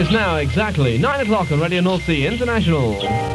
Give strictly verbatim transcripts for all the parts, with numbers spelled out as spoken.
And it's now exactly nine o'clock on Radio North Sea International.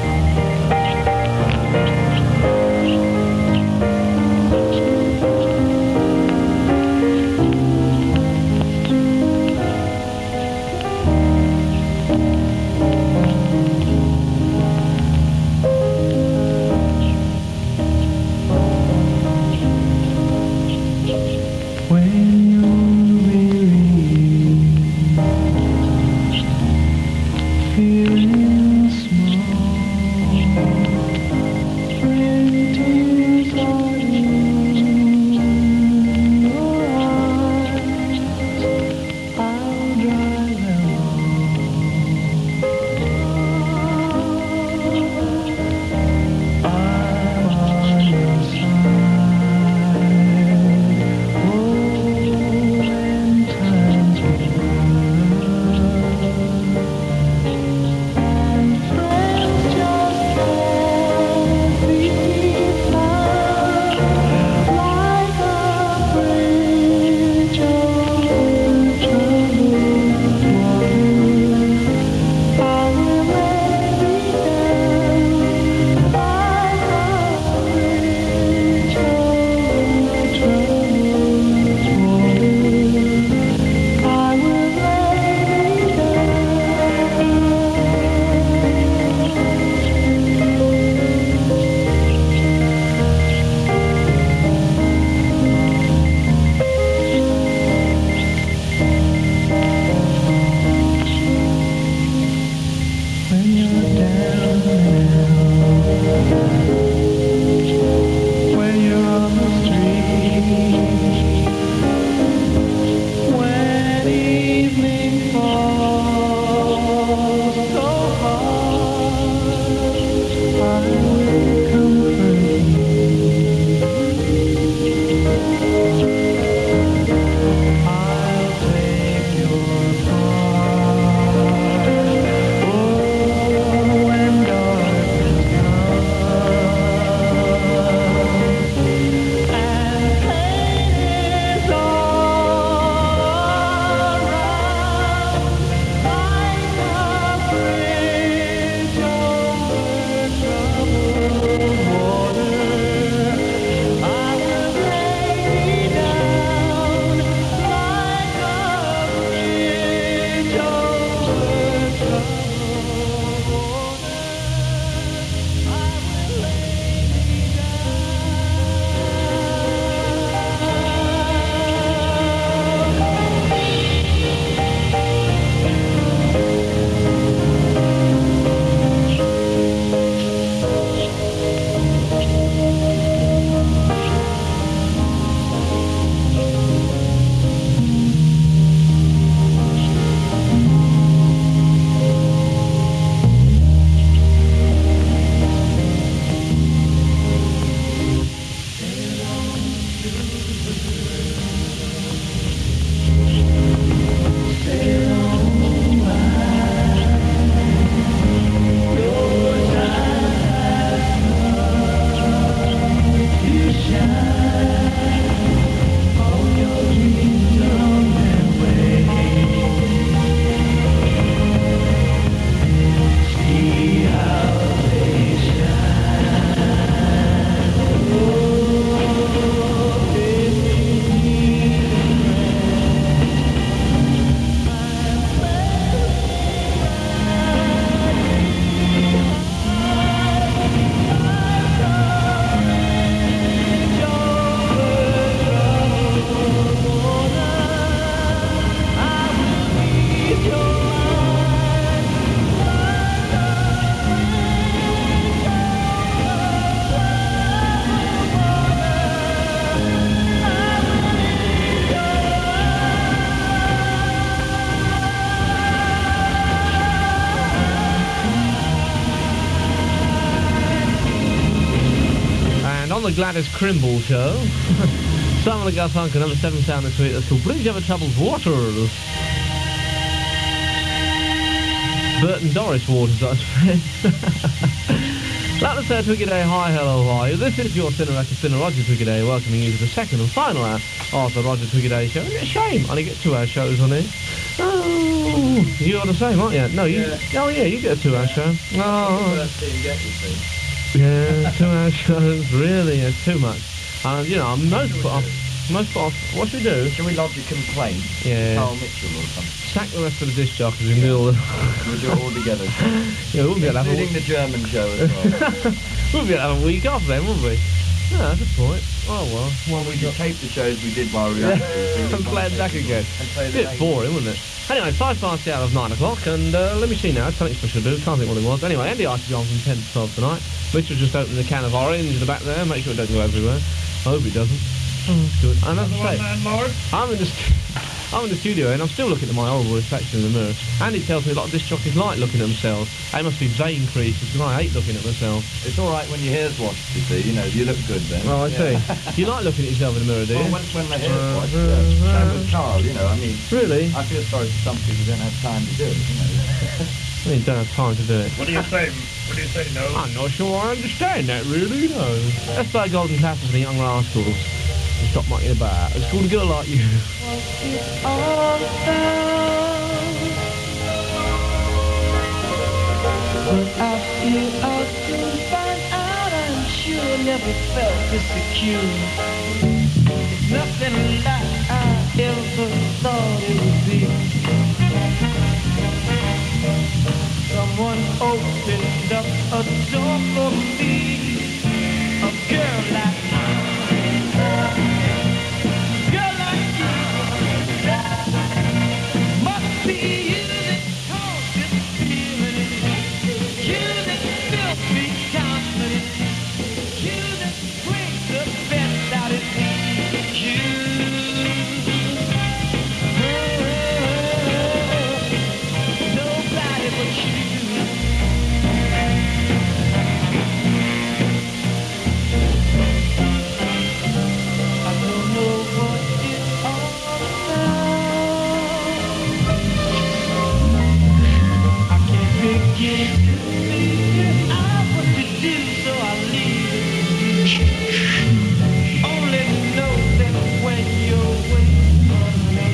The Gladys Crimble Show. Simon and Garfunkel, number seven sound this week. That's called Bridge Over Troubled Waters. Bert and Doris Waters, I suppose. Like to say Twiggy Day, hi, hello, how are you? This is your Sinner Record Sinner, Roger Twiggy Day, welcoming you to the second and final hour of the Roger Twiggy Day Show. It's a shame, I only get two hour shows on here. Oh, you're the same, aren't you? No, you. Yeah. Oh, yeah, you get a two-hour show. Oh, First thing get, you see. yeah, two-hour shows. Really, it's too much. And you know, I'm most put off. Most put off. What should we do? Shall we lodge a complaint? Yeah. Carl Mitchell or something. Sack the rest of the disc jockeys and do all the. We'll do it all together. Yeah, we'll be able to have a Including the German show as well. we'll be able to have a week off then, wouldn't we? No, that's a point. Oh well. Well, we could tape the shows we did while we were Yeah. active. And play it back again. And play A the bit names. boring, wouldn't it? Anyway, five past the hour of nine o'clock, and uh, let me see now. It's something special to do. Can't think what it was. Anyway, Andy Archie on from ten to twelve tonight. Mitchell just opened a can of orange in the back there. Make sure it doesn't go everywhere. I hope it doesn't. Oh, that's good. And as I say, I'm in the st- I'm in the studio and I'm still looking at my horrible reflection in the mirror. Andy tells me a lot of disc jockeys like looking at themselves. They must be vein creases because I hate looking at myself. It's all right when your hair's washed, you see. You know, you look good then. Oh, I Yeah. see. You like looking at yourself in the mirror, do you? Well, when, when my hair's Uh, washed, uh, yeah. Same with uh, Carl, you know. I mean, Really? I feel sorry for some people who don't have time to do it, you know. I mean, don't have time to do it. What do you say? What do you say, no? I'm not sure I understand that, really, no. Let's play Golden Classes for the Young Rascals. And stop mucking about. It's called A Girl Like You. All but I feel I'll soon find out. I'm sure never felt this secure. It's nothing like I ever thought it would be. Someone opened up a door for me. A girl like you. Girl like you. Must be you that caused this feeling. You that fills me confident. You that brings the best out of me. You. Nobody but you. I don't know what it's all about. I can't begin to figure out what to do, so I leave it. Only know that when you're waiting for me,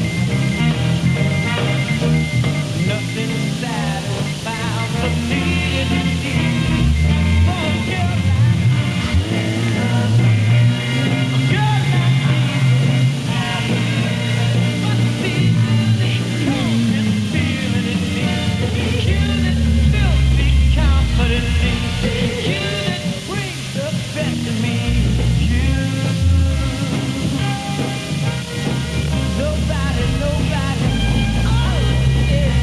nothing satisfies the need for a girl like a girl like must be the coldest feeling in me. You that fills me confidently. You that brings the best of me. You. Nobody, nobody. Oh, yeah.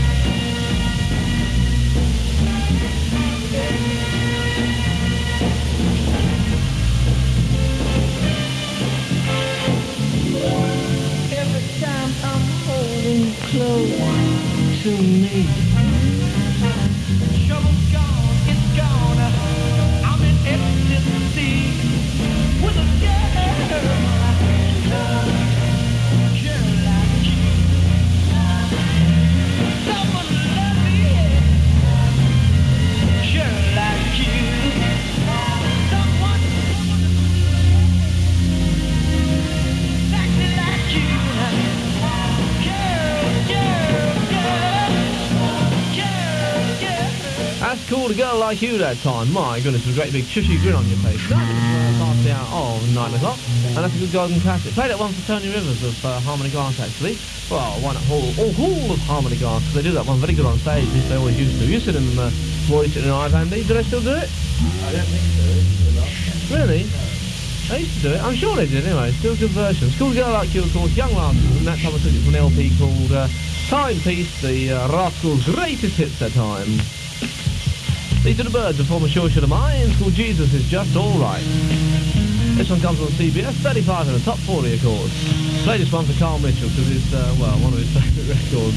Every time I'm holding you close to me, trouble's gone, it's gone. I'm in ecstasy with a girl, girl like you. Someone love me, girl like you. Someone, exactly like you. Girl, girl, girl, girl, girl. That's cool, A Girl Like You that time. My goodness, with a great big chushy grin on your face. That was uh, past the hour of nine o'clock. And that's a good golden classic. Play that one for Tony Rivers of uh, Harmony Glass, actually. Well, one at Hall, all Hall of Harmony Glass, because they do that one very good on stage, as they always used to. You see them uh, voice it in live, Andy. Do they still do it? I don't think so. It's a lot. Really? They used to do it. I'm sure they did anyway. Still good versions. Cool Girl Like You, of course. Young Rascals. And that time I took it from an L P called uh, Timepiece, the uh, Rascals' greatest hits that time. These are the Birds, a former Sure Should of mine, called Jesus Is Just Alright. This one comes on C B S, thirty-five in the top forty, of course. Play this one for Carl Mitchell, because it's, uh, well, one of his favourite records.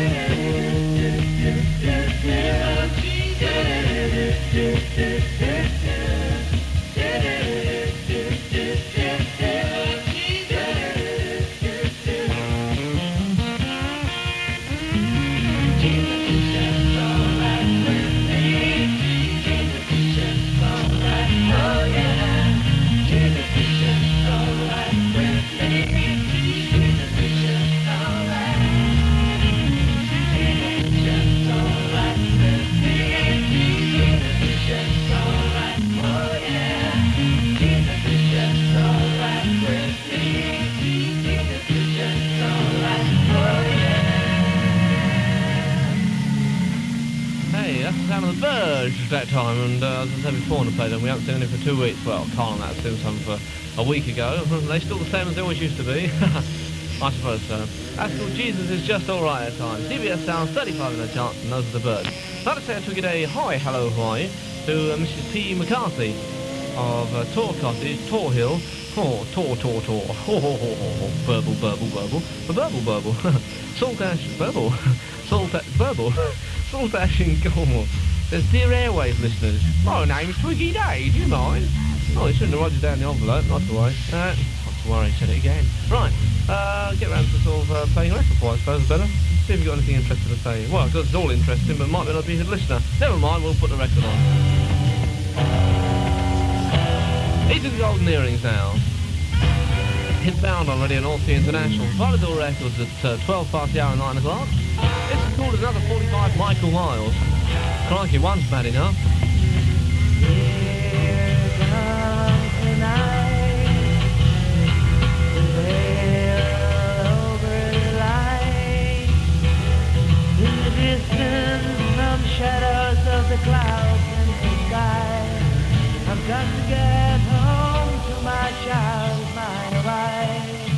That time, and uh, as I said before on the play, then we haven't seen any for two weeks. Well, Carl and that seen some for a week ago. They're still the same as they always used to be. I suppose so. That's called Jesus is Just Alright at times. C B S Sounds thirty-five in a chance, and those are the birds. I'd like to say a twiggy day hi, hello, hi to uh, Missus P. McCarthy of uh, Tor Cottage, Tor Hill. Tor, Tor, Tor, Tor. Ho, ho, ho, ho, ho. Burble, burble, burble. Burble, burble. Saltash, burble. Saltash, burble. Saltash in Cornwall. There's Dear Airways listeners. My name's Twiggy Day, do you mind? Oh, they shouldn't have wrote it down in the envelope, not to worry. Uh, not to worry, said it again. Right, uh, get round to sort of uh, playing a record for, I suppose, better. See if you've got anything interesting to say. Well, because it's all interesting, but might not be a good listener. Never mind, we'll put the record on. These are the golden earrings now. Hit bound on Radio North Sea International. Polydor Records at uh, twelve past the hour and nine o'clock. This is called Another forty-five Michael Miles. Crikey, one's bad enough. Here comes the night, the veil over the light. In the distance, from shadows of the clouds and the sky, I've got to get home to my child, my wife.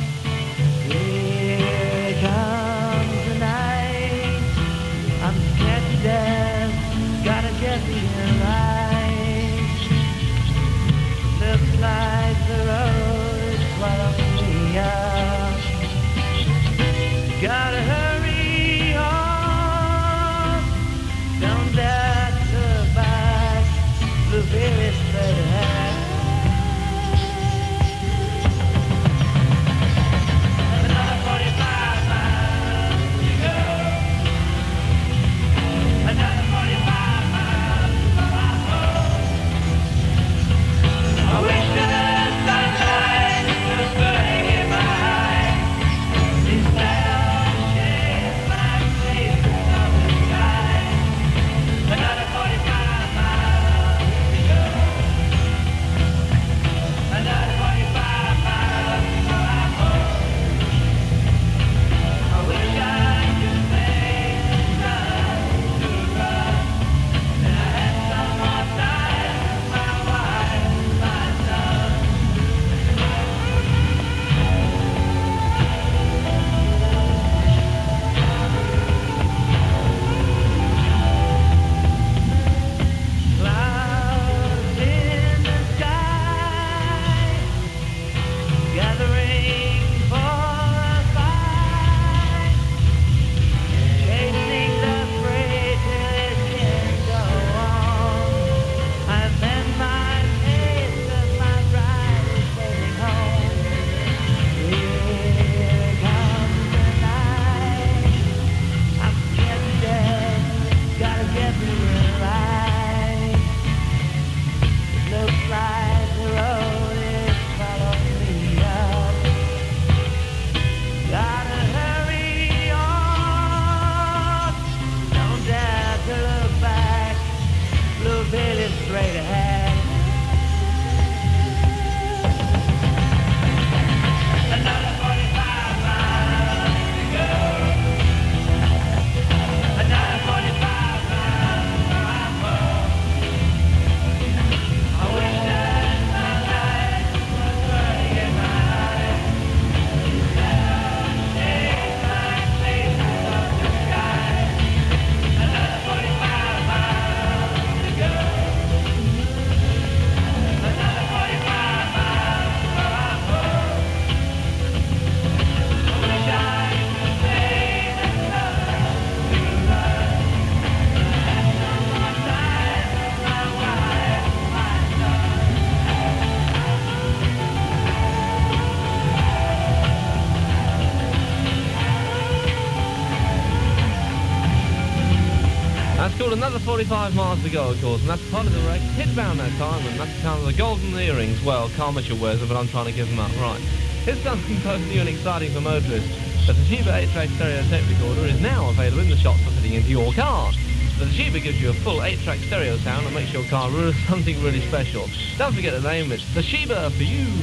Here comes the night, I'm scared to death. Gotta get realized. Looks like the road is swallowing me up. Gotta hurry on. Don't dare to back the very straight ahead. That's called Another forty-five Miles to Go, of course, and that's part of the race. Hit around that time, and that's the time of the golden earrings. Well, Carl Mitchell wears them, but I'm trying to give them up. Right. Here's something both new and exciting for motorists. The Toshiba eight-track stereo tape recorder is now available in the shop for fitting into your car. The Toshiba gives you a full eight-track stereo sound and makes your car really, something really special. Don't forget the name, it's Toshiba for you.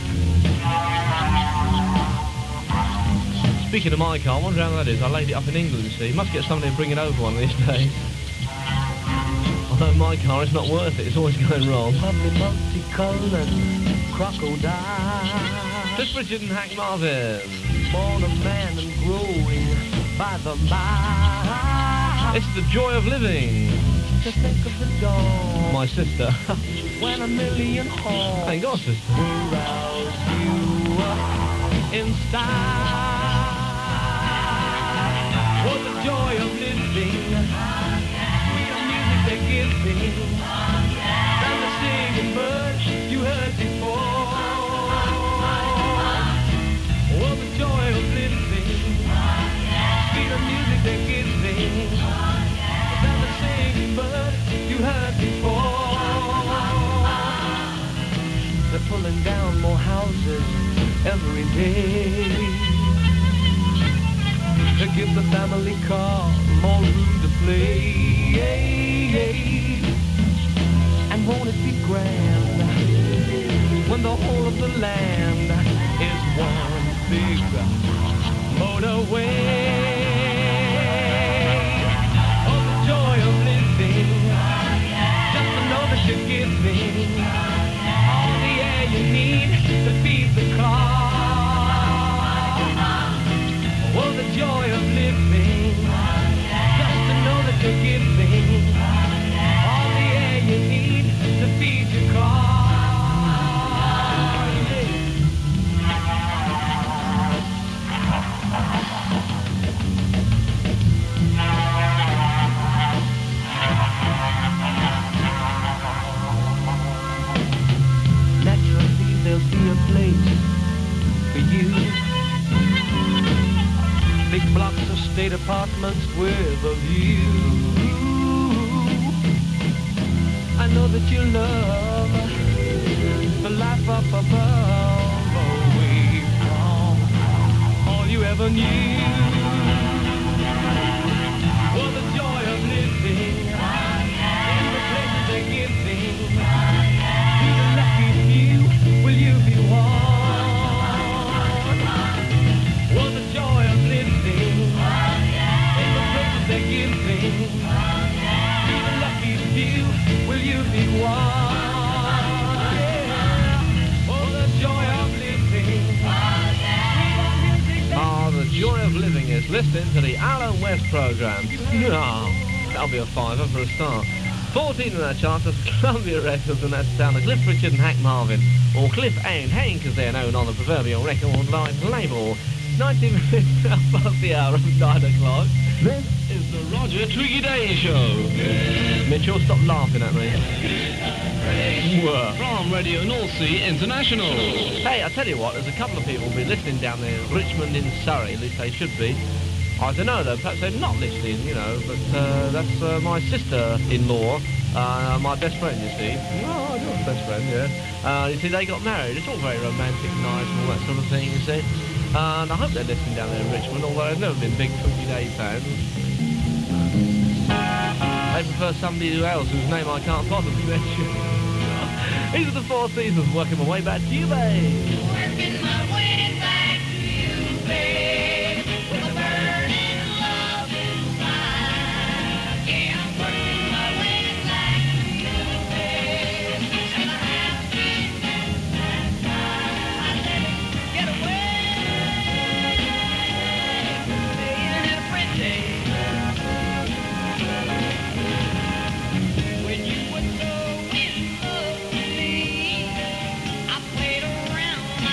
Speaking of my car, I wonder how that is. I laid it up in England, you see. Must get somebody to bring it over one of these days. Although my car, it's not worth it. It's always going wrong. Lovely multicolored crocodile. Cliff Richard and Hank Marvin. Born a man and growing by the mile. It's the joy of living. To think of the dawn. My sister. When a million horns Thank God, sister. will rouse you up in style. Oh, the joy of living. Sweet music they're giving. And the singing birds you heard before. Oh, the joy of living. Sweet music they're giving. And the singing birds you heard before. They're pulling down more houses every day to give the family car more room to play. And won't it be grand when the whole of the land is one big motorway? Oh, the joy of living, just to know that you're giving all the air you need to feed the car. Oh, the joy of living, just to know that you're giving all the air you need to feed your car. Naturally, there'll be a place for you. Big blocks of state apartments with a view. I know that you love the life up above, away from all you ever knew. Oh, the joy of living in the places they're giving. To the lucky few, will you be one? Oh, the joy of living in the places they're giving. To the lucky few, will you be one? Yeah. Oh, the joy of living. Ah, the joy of living is listening to the Alan West programme. Ah, that'll be a fiver for a start. fourteen in that chart of Columbia Records, and that's down to Cliff Richard and Hank Marvin, or Cliff and Hank as they're known on the proverbial record line label. nineteen minutes past the hour of nine o'clock. This is the Roger Twiggy Day Show. Mitchell, stop laughing at me. From Radio North Sea International. Hey, I tell you what, there's a couple of people will be listening down there in Richmond in Surrey, at least they should be. I don't know though, perhaps they're not listening, you know, but uh, that's uh, my sister-in-law, uh, my best friend, you see. Oh, I do have a best friend, yeah. Uh, you see, they got married. It's all very romantic and nice and all that sort of thing, you see. Uh, and I hope they're listening down there in Richmond, although I've never been big Twiggy Day fans. They prefer somebody else whose name I can't possibly mention. These are the Four Seasons, working my way back to you, babe. Working my way back to you, babe, with a burning love inside. Yeah, I'm working my way back to you, babe, and I have been that time. I let it get away, playing every day. When you were so in love with me, I played around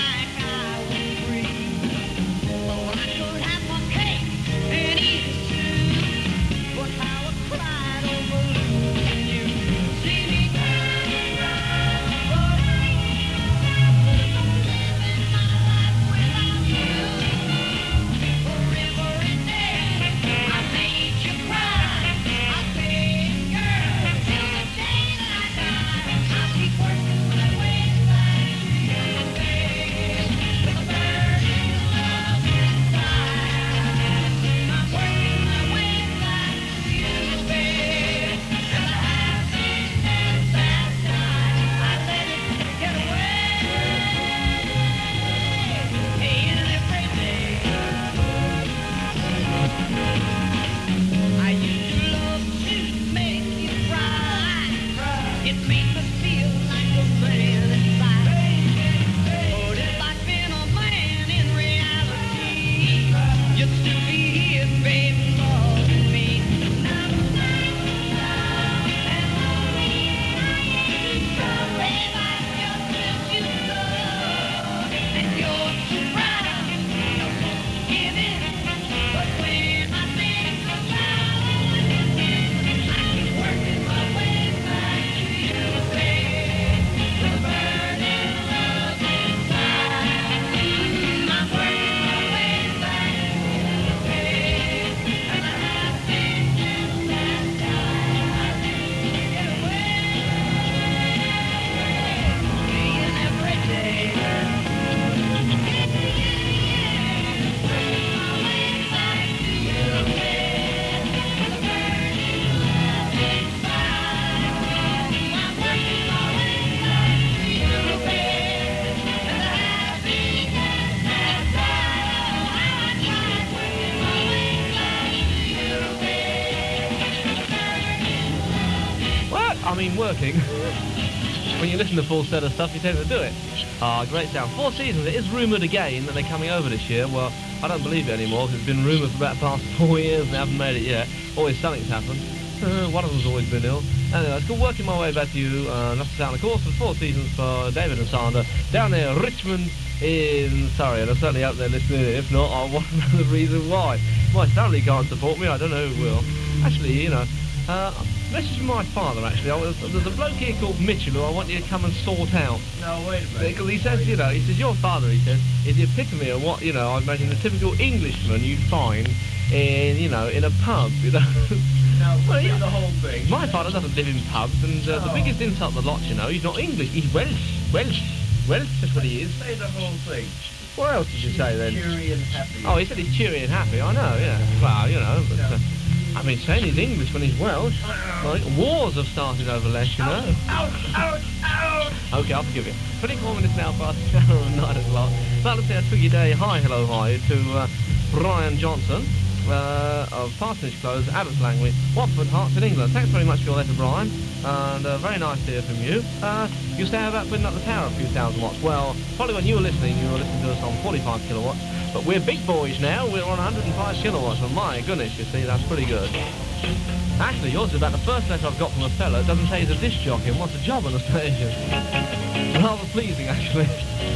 I mean working. When you listen to full set of stuff, you tend to do it. Ah, great sound. Four Seasons. It is rumoured again that they're coming over this year. Well, I don't believe it anymore because it's been rumoured for about the past four years and they haven't made it yet. Always something's happened. Uh, one of them's always been ill. Anyway, it's called Working My Way Back to You. Uh, that's the sound, of course, for Four Seasons for David and Sandra down there, Richmond in Surrey. And I certainly hope they're listening. If not, I want to know the reason why. My family can't support me. I don't know who will. Actually, you know, uh, message from my father, actually. I was, there's a bloke here called Mitchell who I want you to come and sort out. No, wait a minute. Because he says, you know, he says, your father, he says, is the epitome of what, you know, I imagine the typical Englishman you'd find in, you know, in a pub, you know. Now, Well, say yeah. the whole thing. My father doesn't live in pubs, and uh, the No. biggest insult of the lot, you know, he's not English, he's Welsh. Welsh. Welsh, that's what he is. Say the whole thing. What else did you say then? Cheery and happy. Oh, he said he's cheery and happy, I know, yeah. Well, you know, but, uh, I mean, saying he's English when he's Welsh. Like, wars have started over less, you know. Ouch, ouch, ouch! Okay, I'll forgive you. twenty-four minutes now past the hour of nine o'clock. Well, let's say a twiggy day. Hi, hello, hi to uh, Brian Johnson uh, of Parsonage Close, Abbots Langley, Watford, Hearts in England. Thanks very much for your letter, Brian. And uh, very nice to hear from you. Uh, you say about putting up the tower a few thousand watts. Well, probably when you were listening, you were listening to us on forty-five kilowatts. But we're big boys now. We're on one hundred and five kilowatts. And my goodness, you see, that's pretty good. Actually, yours is about the first letter I've got from a fella. It doesn't say he's a disc jockey and wants a job on the station. Rather pleasing, actually.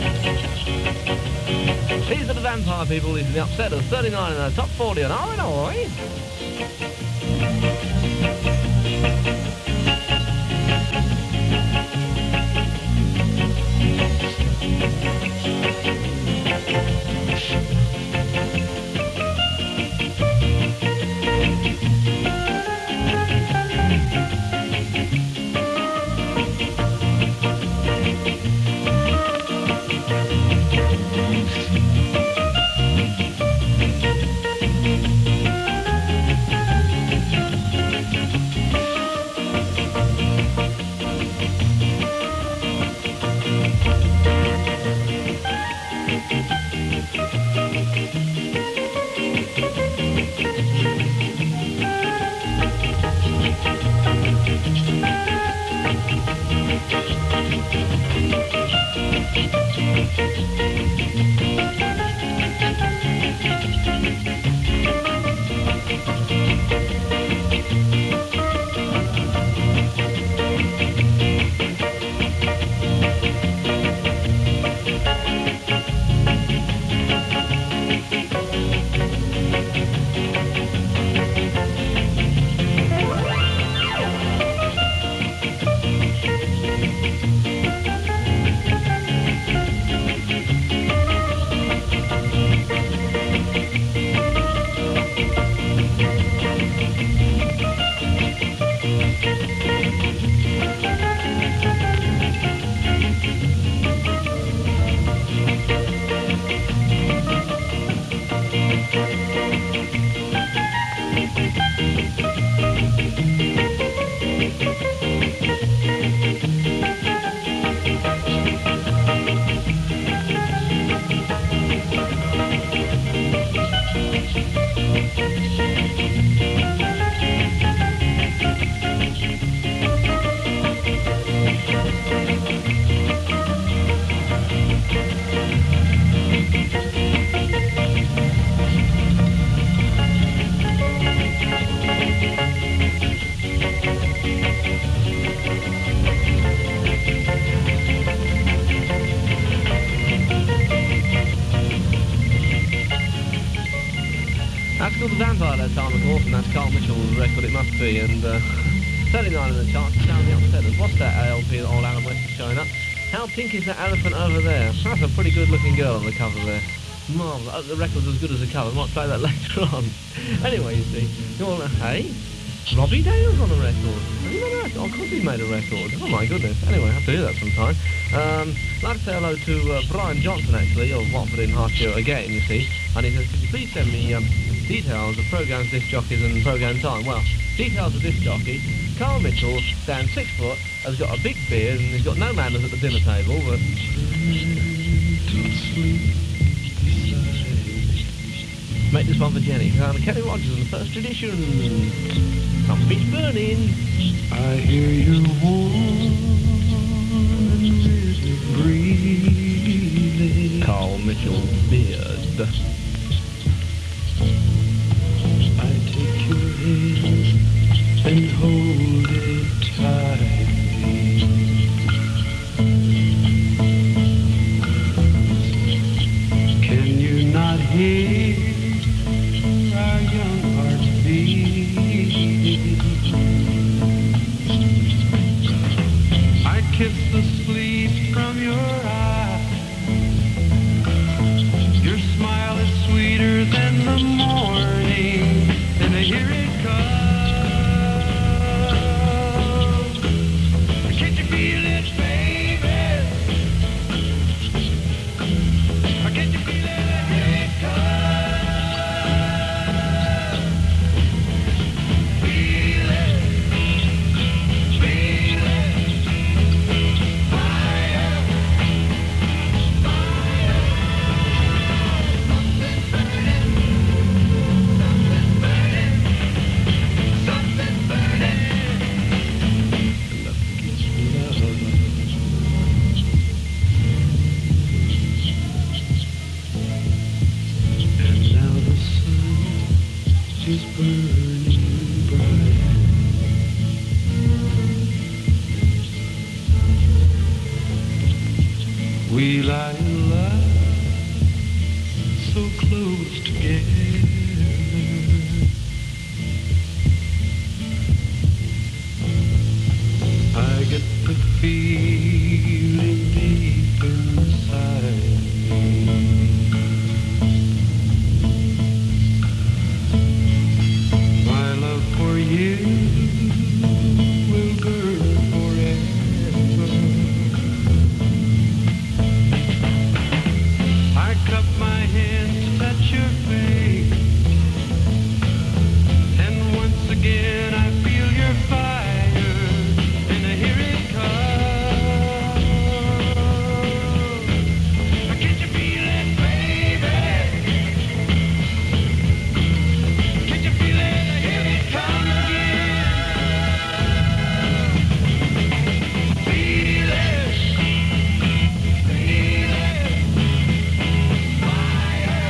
These are the Vampire People. These are the Upsetters. thirty-nine in the top forty on R N I. That's called The Vampire that time, of course, and that's Carl Mitchell's record, it must be, and uh, thirty-nine in the charts, down the Upsetters. What's that L P that old Alan West is showing up? How pink is that elephant over there? That's a pretty good-looking girl on the cover there. Marvellous. I hope the record's as good as the cover. I might play that later on. Anyway, you see, you're, uh, hey? Robbie Dale's on the record. Have you got a record? Oh, of course he's made a record. Oh, my goodness. Anyway, I have to do that sometime. Um, I'd like to say hello to uh, Brian Johnson, actually, of Watford in Hertfordshire again, you see. And he says, could you please send me um, details of programmes, disc jockeys and programme time? Well, details of disc jockey. Carl Mitchell, stands six foot, has got a big beard, and he's got no manners at the dinner table, but... Make this one for Jenny. Um, Kenny Rogers in the first edition. Come. It's burning. I hear you warm and rhythmic breathing. Carl Mitchell Beard. I take your hand and hold it tightly. Can you not hear our young hearts beating? I kiss the sleep from your eyes. Your smile is sweeter than the morning, and I hear it come. Can't you feel it, baby? Can't you feel it? I hear it come. Feel it, feel it. Fire, fire. Something's burning, something's burning, something's burning. Love gives me love. And now the sun is burning bright. We lie in love, so close together. I get the feeling deep inside me. My love for you will burn forever. I cup my hands to touch your face, and once again I feel your fire, and I hear it come. Can't you feel it, baby? Can't you feel it? I hear it come again. Feel it, feel it. Fire,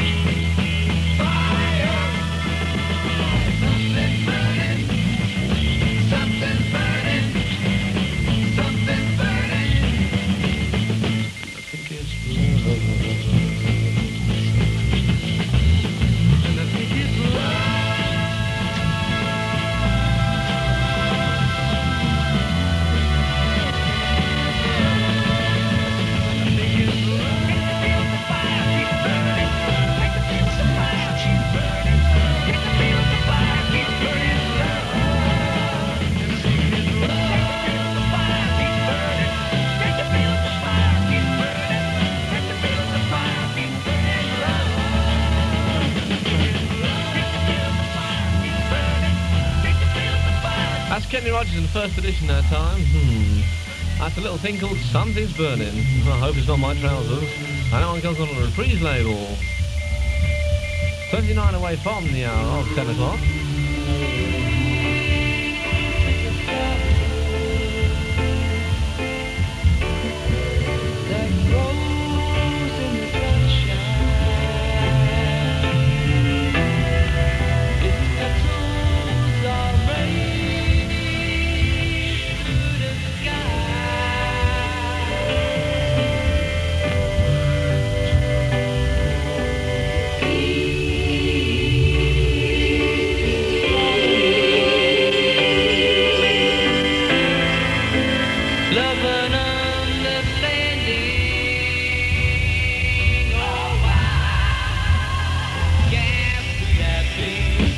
fire. Something's burning, something's burning, something's burning. I think it's love. And I think it's love. I think it's love. Feel the fire keep burning. I can feel the fire keep burning. I can feel the fire keep burning. Love. And I think it's love. Feel the fire keep burning. I can feel the fire keep burning. I can feel the fire keep burning. Love. That's Kenny Rogers in the first edition that time. Hmm. That's a little thing called Something's Burning. I hope it's not my trousers. And that one comes on a reprise label. twenty-nine away from the hour of ten o'clock. That rose in the sunshine, its petals are raised to the sky. Love and understanding, oh why can't we have peace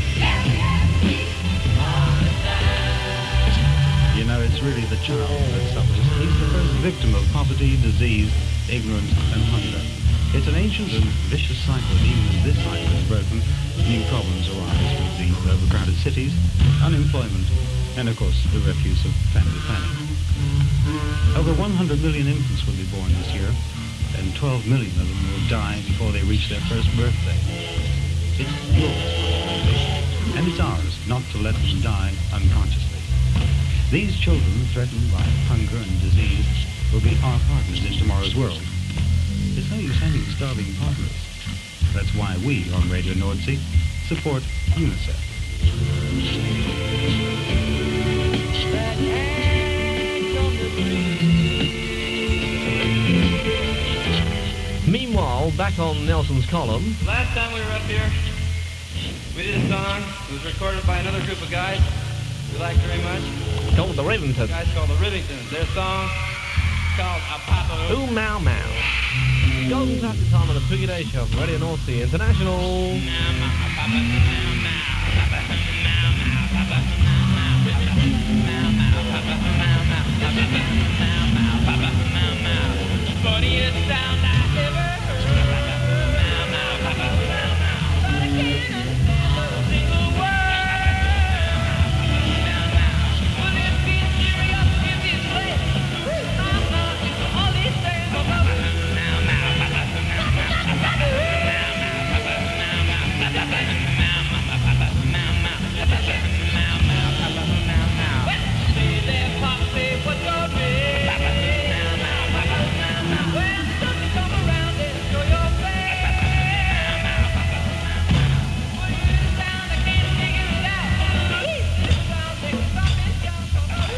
all the time? You know, it's really the child that suffers. He's the first victim of poverty, disease, ignorance, and hunger. It's an ancient and vicious cycle. Even as this cycle is broken, new problems arise with the overcrowded cities, unemployment, and of course the refuse of family planning. Over one hundred million infants will be born this year, and twelve million of them will die before they reach their first birthday. It's your responsibility. and it's ours not to let them die unconsciously. These children threatened by hunger and disease will be our partners in tomorrow's world. It's no use sending starving partners. That's why we on Radio Nordsee support UNICEF. That hangs on the tree. Meanwhile, back on Nelson's column, Last time we were up here, we did a song. It was recorded by another group of guys we liked very much. called the Rivingtons. Guys called the Rivingtons. Their song is called A Papa Ooh, Mau Mau. Golden classic time on the Twiggy Day Show from Radio North Sea International. Funniest sound I ever heard. But I can't understand a single word. Well, it's been serious in this place. I'm not into all these things. Say there, Pop, say what's your name? Well, don't you come around and show your face. Well, you sound, I can't figure it out. This sounds like something just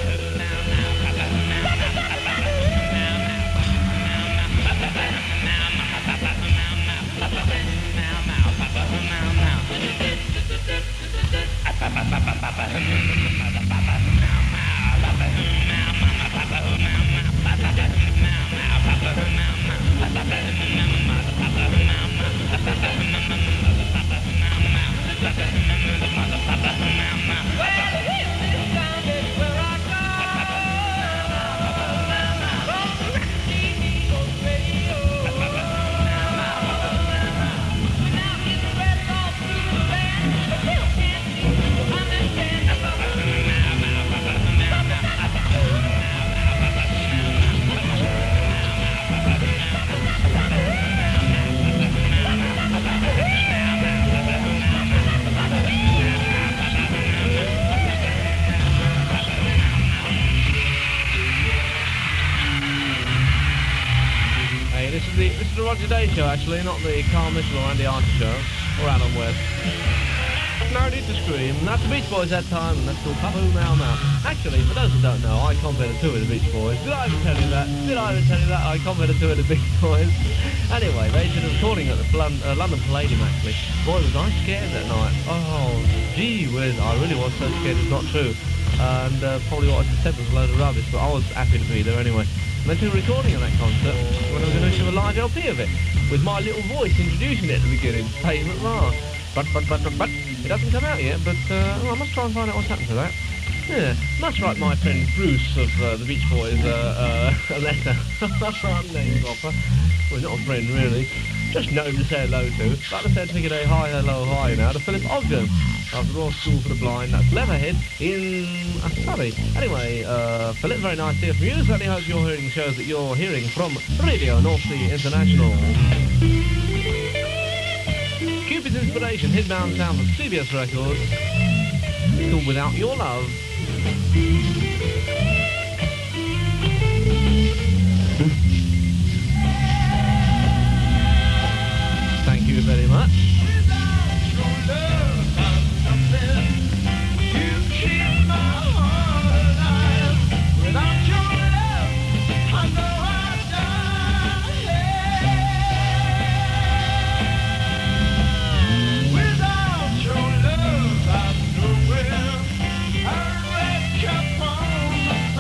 Hey, this is the this is the Roger Day Show, actually, not the Carl Mitchell or Andy Archer Show, or Alan West. No need to scream. That's the Beach Boys that time, and that's called Papa Mau Mau. Actually, for those who don't know, I compared the two of the Beach Boys. Did I ever tell you that? Did I ever tell you that? I compared the two of the Beach Boys. Anyway, they did a recording at the Lon- uh, London Palladium, actually. Boy, was I scared that night. Oh, gee whiz, I really was so scared it's not true. And uh, probably what I just said was a load of rubbish, but I was happy to be there anyway. And they did a recording of that concert when I was going to issue a live L P of it, with my little voice introducing it at the beginning, Pavement Mars. But, but, but, but, but, it hasn't come out yet, but uh, well, I must try and find out what's happened to that. Yeah, must write my friend Bruce of uh, the Beach Boys uh, uh, a letter. Name dropper. Well, not a friend, really. Just known to say hello to. Like I said, figured a hi, hello, hi now to Philip Ogden of the Royal School for the Blind. That's Leatherhead in uh, Surrey. Anyway, uh, Philip, very nice to hear from you. Certainly hope you're hearing shows that you're hearing from Radio North Sea International. Cupid's Inspiration, Hidbound Sound from C B S Records. It's called Without Your Love. Thank you very much. Without your love,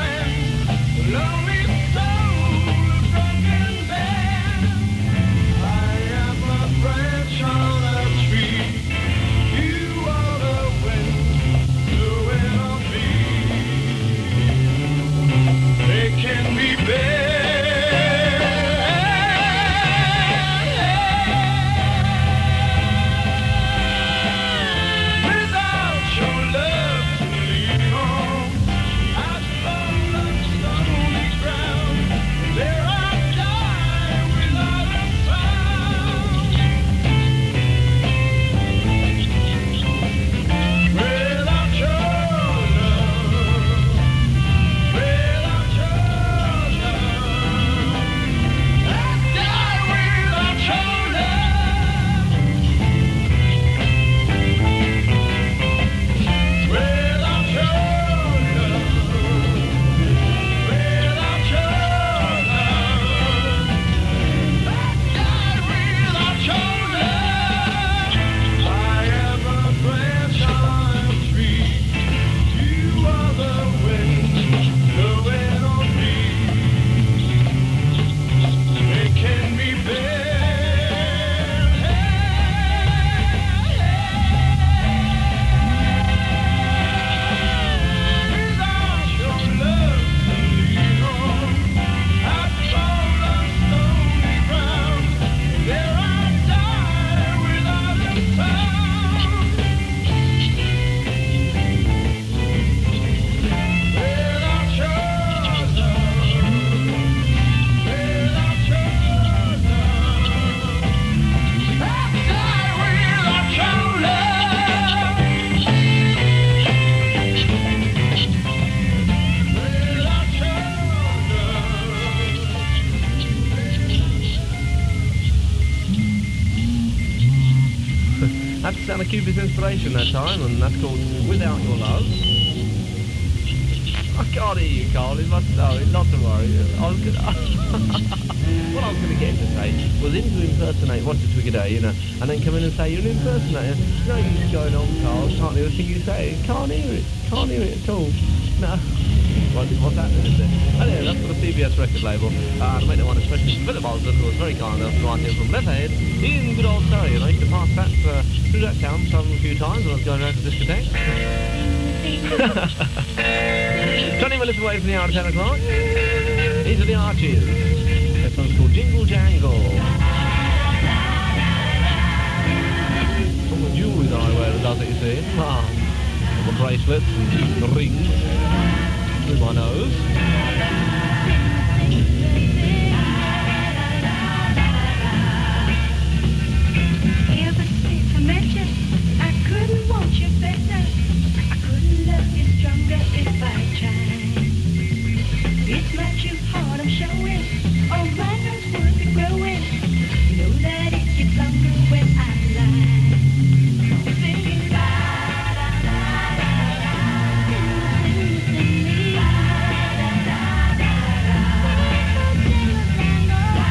down to Cupid's Inspiration that time, and that's called Without Your Love. I can't hear you, Carl. It must know. Not to worry. I was gonna what I was going to get him to say was him to impersonate Roger Twiggaday, you know, and then come in and say, you're an impersonator. No use going on, Carl. Can't hear a thing you say. Can't hear it. Can't hear it at all. No. What, what's happening, is it? Anyway, that's for the C B S record label. Uh, to make that one especially from Philip Osborne, who was very kind enough to write in from Leatherhead in good old Surrey. And I used to pass that uh, through that town some a few times when I was going around to discotheques. twenty minutes away from the hour of ten o'clock. These are the Archies. This one's called Jingle Jangle. All the jewellery that I wear that does it, you see. Ah, all the bracelets and the rings through my nose. Ever since I met you, I couldn't want you better. I couldn't love you stronger if I tried. It's my true heart I'm showing. Oh, my love's worth it growing. You know that it gets longer when I lie. Singing la la la la la. Singing la la la la la. Singing la la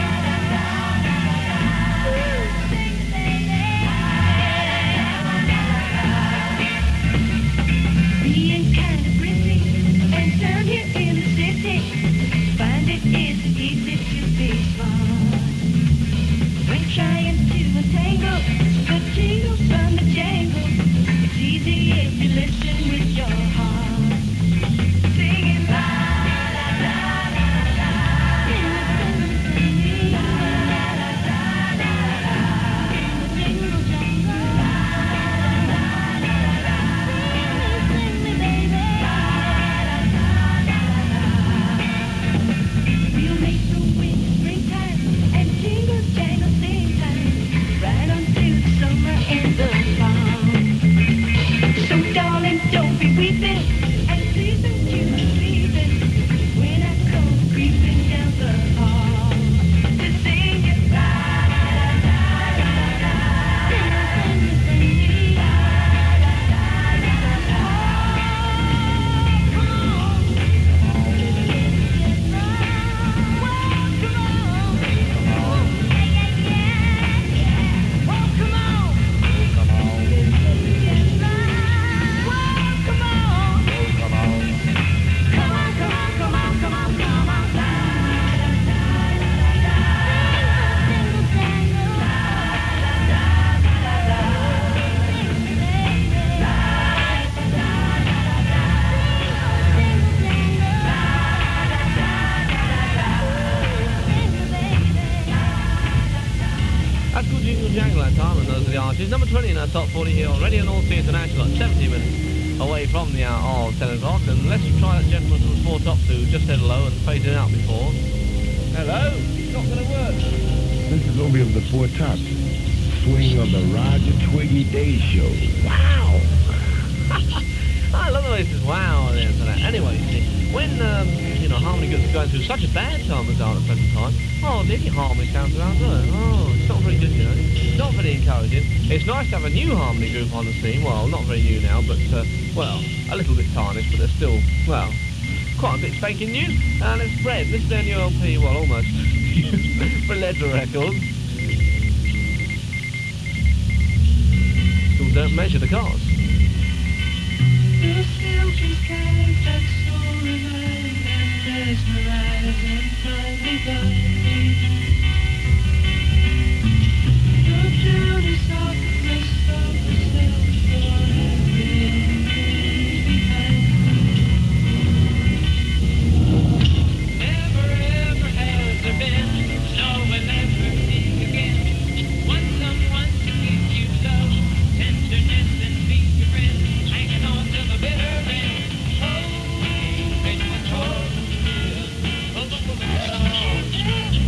being kind of pretty and down here in the city, find it isn't easy to be smart. When trying to untangle the jingles from the jangle, it's easy if you listen with your heart. Singing la la la la la, singing la la la la la, jingle jangle la la la la, sing me baby la la la la la. We'll make the wind springtime and jingle jangle sing time, right on through the summer and the fall. So darling, don't be weeping, and please don't you believe it when I come creeping down the hall to sing it la la la la la, sing me, sing me la la la la la. Come on, well, come on, come on, That's called Jingle Jangle that time, and those are the Archies. Number twenty in our top forty here on Radio North Sea International at seventy minutes away from the hour of ten o'clock. And let's try that gentleman from Four Tops who just said hello and faded out before. Hello? It's not going to work. This is Obi of the Four Tops. Swing on the Roger Twiggy Day Show. Wow! I love the way it says wow at the end of that. Anyway, you see, when, um, you know, Harmony Group is going through such a bad time as they are at the present time, oh, the Harmony sounds around there. Oh, it's not very good, you know. It's not very encouraging. It's nice to have a new Harmony Group on the scene. Well, not very new now, but, uh, well, a little bit tarnished, but they're still, well, quite a bit spanking new. And it's Red. This is their new L P, well, almost, for Letter Records. Still don't measure the cars. The silken skies that soaring high and mesmerize and finally burn. The journey softness of the self-born has been behind. Never ever has there been no one ever seeing again. Want someone to give you love, tenderness, and be your friend. Hanging on to the bitter end. Oh, and control. Oh, oh, oh, oh.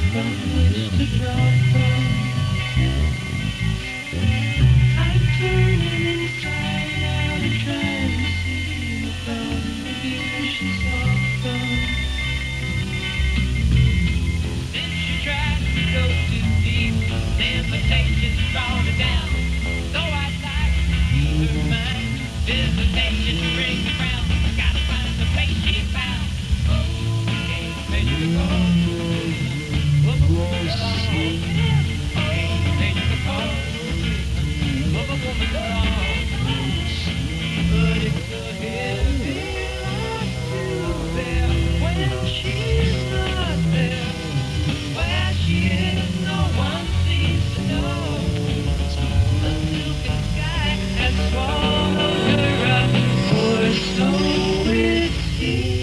from which to draw from. I'm turning inside out and trying to see from the view she's off from. Then she tries to go too deep, the invitation's drawn her down. So I'd like to see her mind, visitation brings her round. Gotta find the place she found. Oh, can't measure the cost. Of a woman's love. Can't measure the cost of a woman's love. But it's a heavy loss to bear when she's not there. Where she is, no one seems to know. The silken sky has swallowed her up, or so it seems.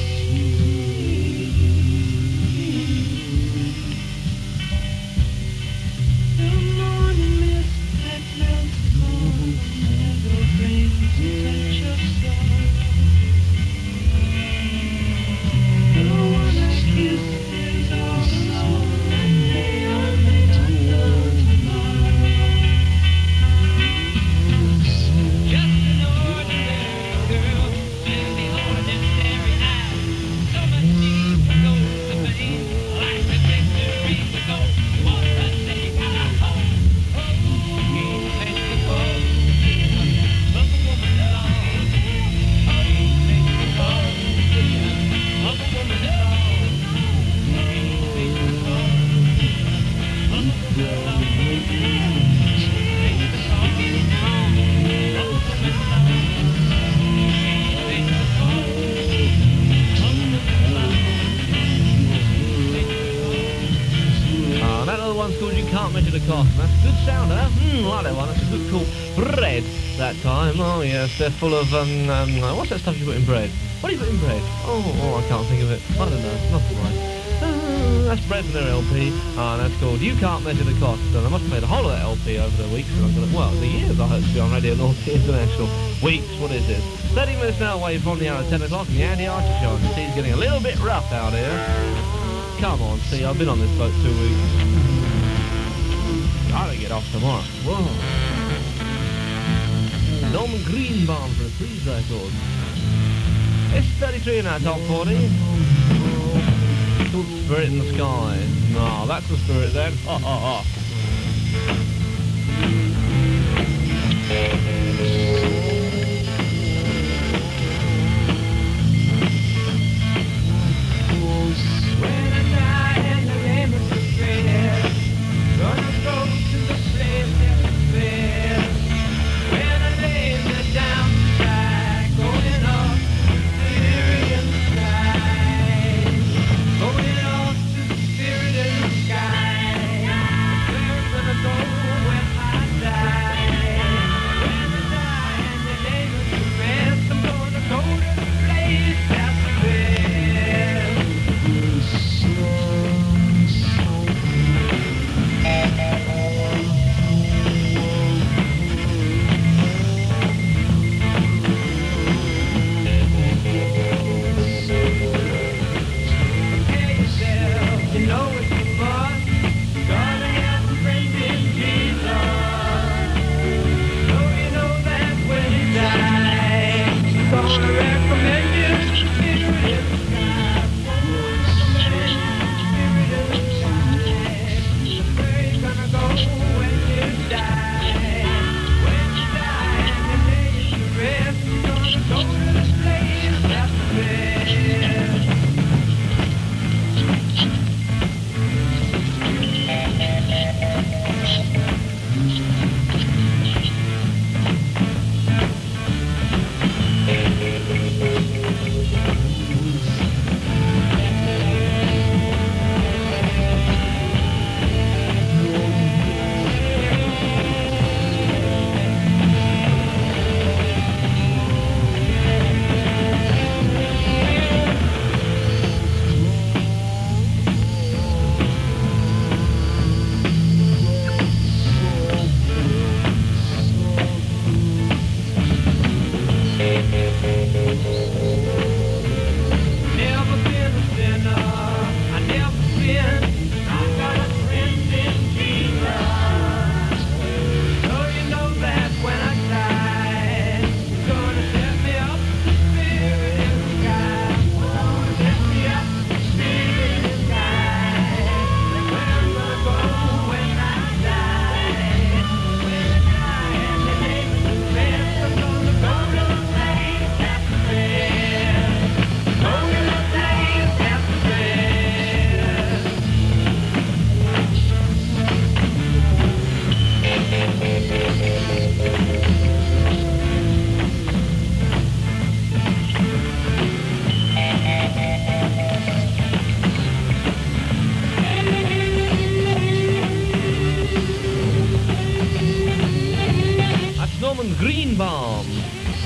The morning mist that melts the cold never brings a touch of sorrow. The one I kissed is all alone, and they are may not know tomorrow. Just an ordinary girl with the ordinary eyes. So much need for gold to fame, like the victory to go. Want to take her home. Oh, can't take the cold of a woman's love. Oh, can't take the cold of a woman's love. Can't take the cold of a woman's love. Can't take the cold of a woman's love. Can't take the cold of a woman's love. Ah, that other one's called You Can't Measure the Cost. That's a good sound, huh? Hmm, like that one. That's a good call. Bread, that time. Oh, yes, they're full of, um, um, what's that stuff you put in bread? What do you put in bread? Oh, oh, I can't think of it. I don't know. Nothing right. Uh, that's Bread from their L P. Ah, that's called You Can't Measure the Cost. And I must have made a whole of that L P over the weeks. And I'm gonna, well, the years I hope to be on Radio North International. Weeks, what is this? thirty minutes now away from the hour of ten o'clock in the Andy Archer Show. And the sea's getting a little bit rough out here. Come on, see, I've been on this boat two weeks. Gotta get off tomorrow. Whoa. Norman Greenbaum for a Freeze record. It's thirty-three in our top forty. It's called Spirit in the Sky. No, that's the spirit then. Ha ha ha. When I die and the lemons are spread, gonna go to the slave fair. When I lay me down to die, going off to the spirit in the sky. Going off to the spirit in the sky. Where I'm gonna go.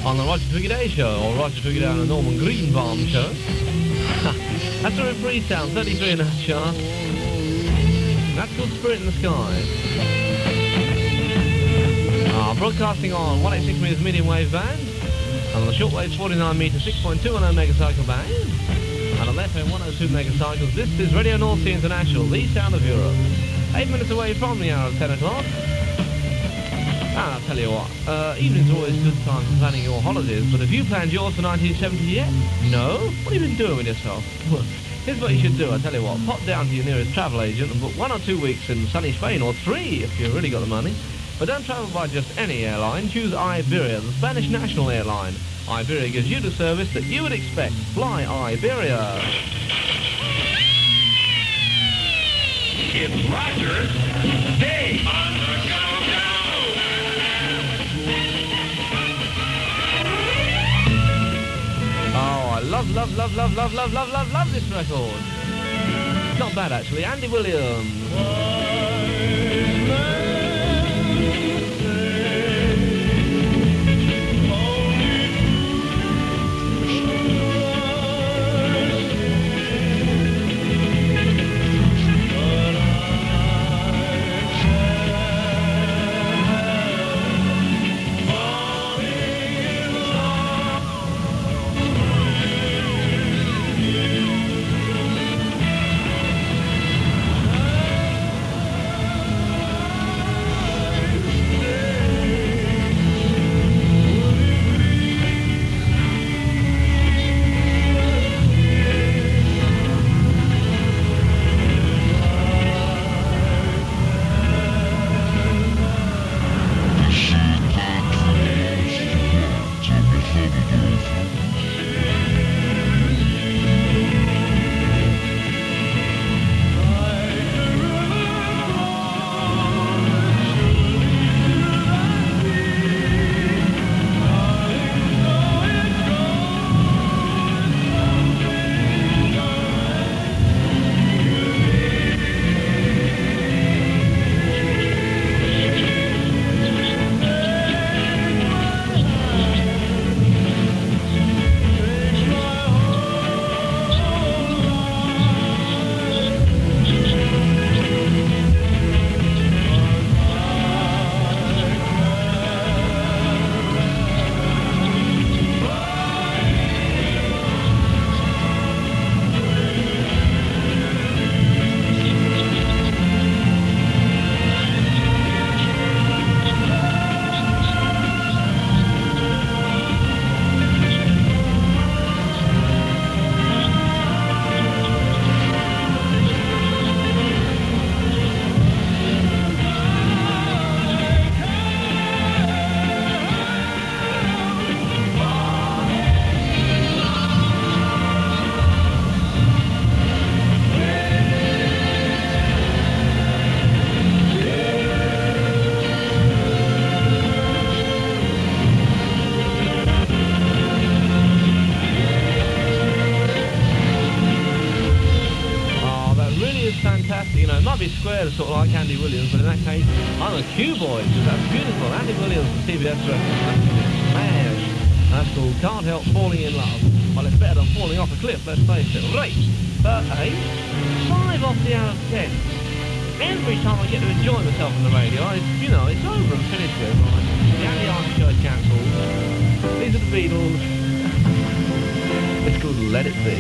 on the Roger Twiggy Day Show, or Roger Twiggy Day on the Norman Greenbaum Show. That's a reprise sound, thirty-three in that chart. That's called Spirit in the Sky. Uh, broadcasting on one eighty-six meters medium wave band, and on the shortwave forty-nine meters six point two one oh megacycle band, and on F M one oh two megacycles. This is Radio North Sea International, the sound of Europe. Eight minutes away from the hour of ten o'clock. And I'll tell you what, uh, evening's always a good time for planning your holidays, but have you planned yours for nineteen seventy yet? No? What have you been doing with yourself? Well, here's what you should do, I tell you what, pop down to your nearest travel agent and book one or two weeks in sunny Spain, or three if you've really got the money. But don't travel by just any airline, choose Iberia, the Spanish national airline. Iberia gives you the service that you would expect. Fly Iberia. It's Roger's Day on the Go-Go. Oh, I love, love, love, love, love, love, love, love, love this record. Not bad, actually. Andy Williams. Square, sort of like Andy Williams, but in that case, I'm a Q-boy, because that's beautiful. Andy Williams from C B S record. Smash. That's called Can't Help Falling in Love. Well, it's better than falling off a cliff, let's face it. Right. But, hey, five off the hour of ten. Every time I get to enjoy myself on the radio, I, you know, it's over and finished with. Right? The Andy Army show is cancelled. These are the Beatles. It's called Let It Be.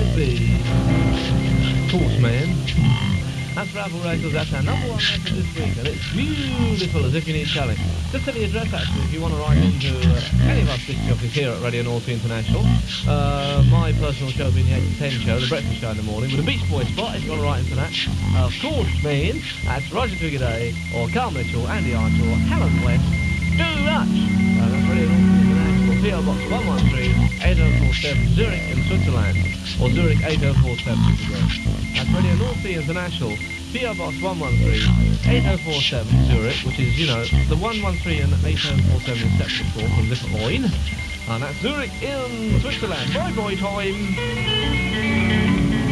could be. Of course, man. That's Ravel Records, that's our number one record this week, and it's beautiful as if you need telling. Just tell the address actually if you want to write into uh, any of our disc jockeys here at Radio North Sea International. Uh, my personal show being the eight to ten show, the breakfast show in the morning, with a Beach Boy spot if you want to write into that. Uh, of course, man, that's Roger Twiggy or Carl Mitchell, Andy Archer, or Helen West. Do much! Uh, that's Radio North Sea International, P O Box one one three, eight oh four seven, Zurich in Switzerland, or Zurich eight oh four seven. That's Radio North Sea International, P O Box one one three, eight oh four seven, Zurich, which is, you know, the one one three and eight oh four seven is separate for from different line. And that's Zurich in Switzerland. Bye bye time!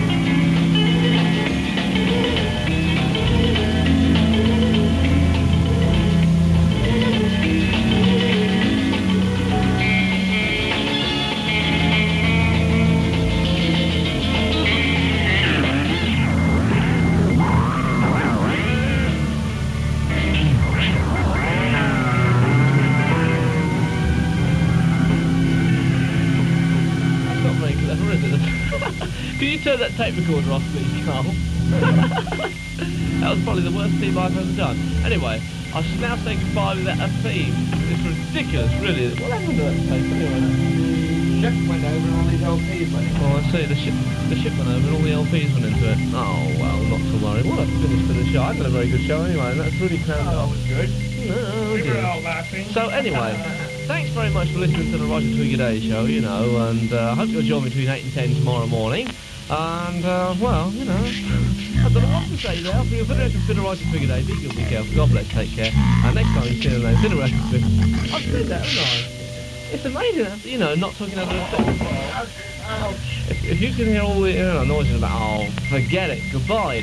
Can you turn that tape recorder off, please, Carl? That was probably the worst theme I've ever done. Anyway, I should now say goodbye with that a theme. It's ridiculous, really. What happened to that tape anyway? The ship went over and all these L Ps went in. Oh, I see. The ship, the ship went over and all the L Ps went into it. Oh, well, not to worry. What a finish to the show. I had a very good show anyway, and that's really cramped Oh, up. that was good. No, We were dear. all laughing. So anyway, thanks very much for listening to the Roger Twiggy Day show, you know, and uh, I hope you'll join me between eight and ten tomorrow morning. And, uh, well, you know, I don't know what to say there. For your Federation Spinner Roger Twiggy Day, be good, be careful, God bless, take care. And next time you see the name, Federation Spinner. I've said that, haven't I? It's amazing, you know, not talking over the thing. If, if you can hear all the you know, noises about, oh, forget it, goodbye.